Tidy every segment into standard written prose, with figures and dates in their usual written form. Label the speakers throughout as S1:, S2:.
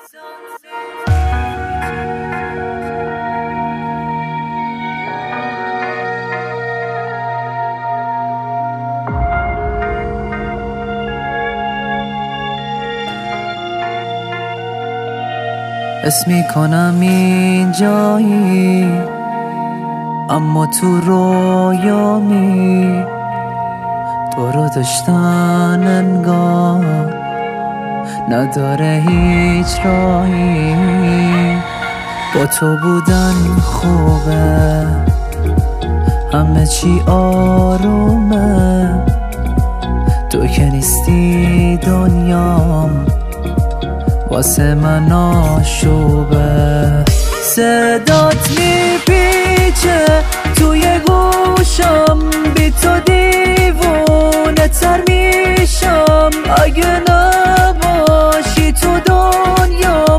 S1: حس میکنم این جایی اما تو رویامی تو رو داشتن انگار نداره هیچ راهی. با تو بودن خوبه همه چی آرومه، تو که نیستی دنیام واسه من آشوبه. صدات میپیچه توی گوشم، بی تو دیوونه تر میشم. اگه نباشی تو دنیام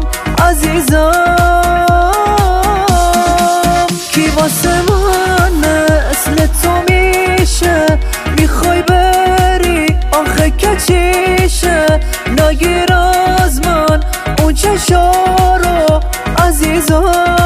S1: عزیزم، کی واسه من مثل تو میشه؟ میخوای بری آخه که چیشه؟ نگیر از من اون چشا رو عزیزم.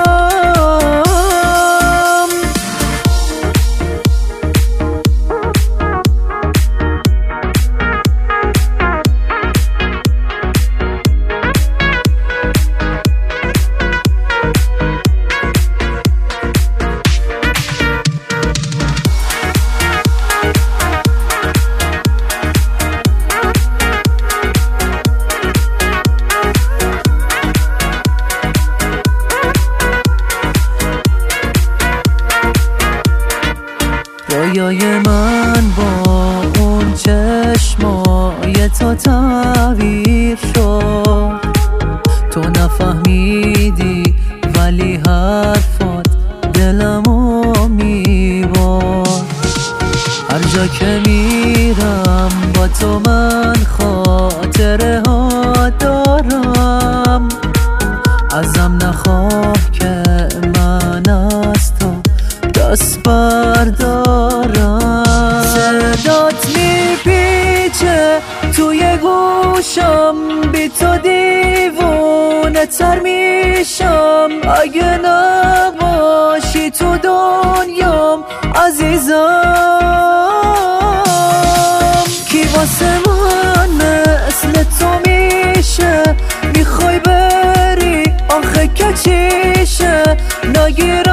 S1: رویای من با اون چشمای تو تعبیر شد، تو نفهمیدی ولی حرفات دلمو میبرد. هر جا که میرم با تو من خاطره ها دارم، ازم نخواه که من از تو دست بردارم. صدات میپیچه توی گوشم، بی تو دیوونه تر میشم. اگه نباشی تو دنیام عزیزم، کی واسه من مثل تو میشه؟ میخوای بری آخه که چیشه؟ نگیر